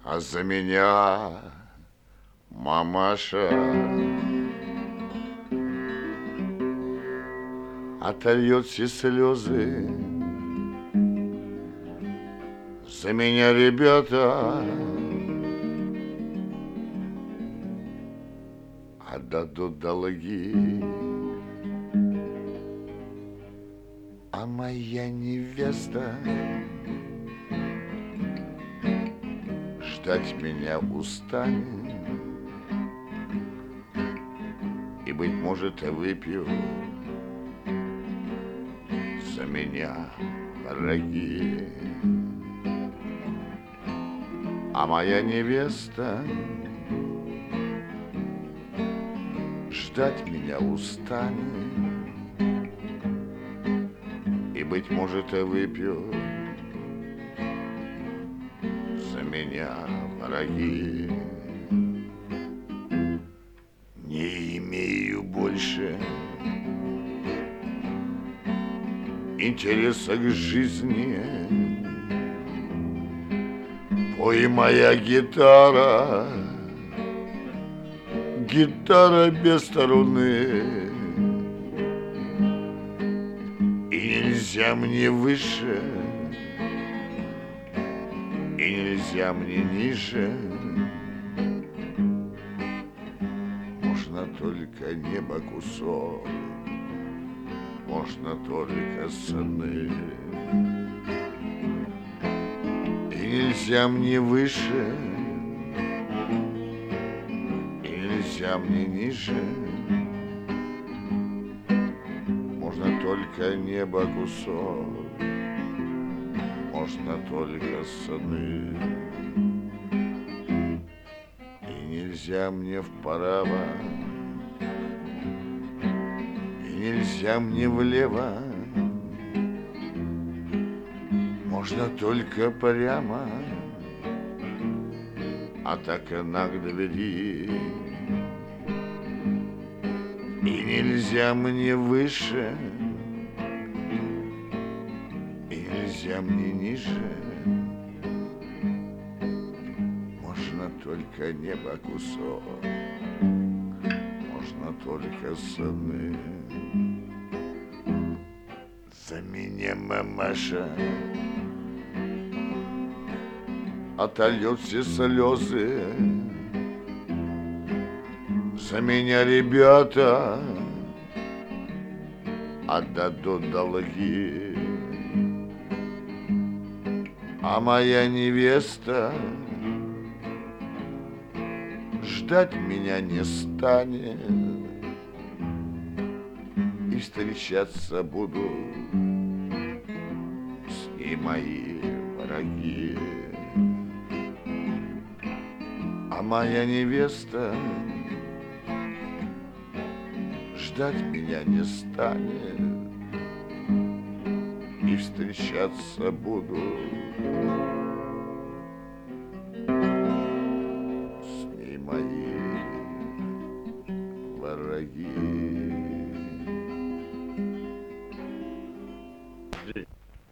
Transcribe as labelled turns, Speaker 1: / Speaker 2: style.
Speaker 1: А за меня, мамаша, отольет все слезы. За меня, ребята, отдадут долги. А моя невеста ждать меня устанет. И, быть может, выпью за меня, враги. А моя невеста ждать меня устанет. И, быть может, выпью за меня, враги. Не имею больше интереса к жизни. Пой, моя гитара, гитара без струны. И нельзя мне выше, и нельзя мне ниже. Можно только небо кусок, можно только сны. И нельзя мне выше, и нельзя мне ниже. Можно только небо кусок, можно только сны. И нельзя мне вправо, и нельзя мне влево. Можно только прямо, а так и на двери. И нельзя мне выше, и нельзя мне ниже. Можно только небо кусок, можно только сны. За меня, мамаша, отольет все слезы. За меня, ребята, отдадут долги. А моя невеста ждать меня не станет. И встречаться буду с ней мои враги. А моя невеста ждать меня не станет. И встречаться буду с ней мои враги.